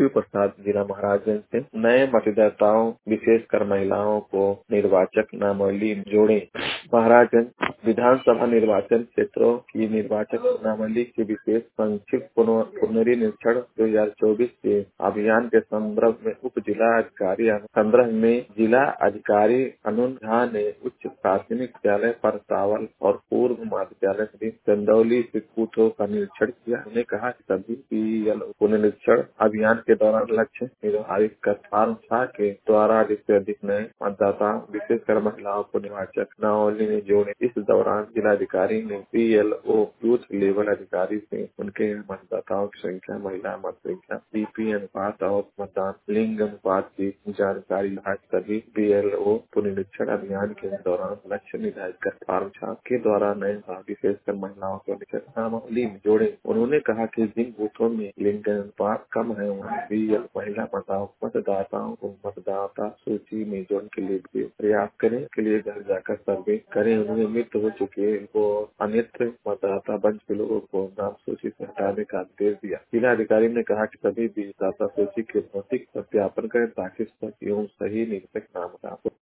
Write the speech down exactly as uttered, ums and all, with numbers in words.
शिव प्रसाद जिला महाराजगंज से नए मतदाताओं विशेषकर महिलाओं को निर्वाचक नामावली में जोड़े। महाराजगंज विधानसभा निर्वाचन क्षेत्रों की निर्वाचक नामावली के विशेष संक्षिप्त पुनरीक्षण दो हजार चौबीस के अभियान के संदर्भ में उप जिला अधिकारी संदर्भ में जिला अधिकारी अनुन झा ने उच्च प्राथमिक विद्यालय परसावल और पूर्व मध्य विद्यालय चंदौली से बूथों का निरीक्षण किया। उन्होंने कहा कि सभी पीएलओ पुनरीक्षण अभियान के दौरान लक्ष्य निर्धारित कर फॉर्म छह के द्वारा अधिक से अधिक नए मतदाता विशेषकर महिलाओं को निर्वाचक नामावली में जोड़े। इस दौरान जिलाधिकारी ने पीएलओ बूथ लेवल अधिकारी से उनके मतदाताओं की संख्या, महिला मत संख्या, बीपी अनुपात और मतदान लिंग अनुपात की जानकारी सभी पीएलओ पुनरीक्षण अभियान के दौरान लक्ष्य निर्धारित कर फॉर्म छह के द्वारा नए विशेषकर महिलाओं को नामावली में जोड़े। उन्होंने कहा कि जिन बूथों में लिंग अनुपात कम है वहाँ भी महिला मतदाताओं को मतदाता सूची में जोड़ने के लिए भी प्रयास करें। के लिए घर जाकर सर्वे करें। उन्होंने मृत हो चुके को अन्यत्र मतदाता बन के लोगों को नाम सूची से हटाने का आदेश दिया। जिला अधिकारी ने कहा कि सभी भी मतदाता सूची के भौतिक सत्यापन करें ताकि सही एवं सही निरपेक्ष नाम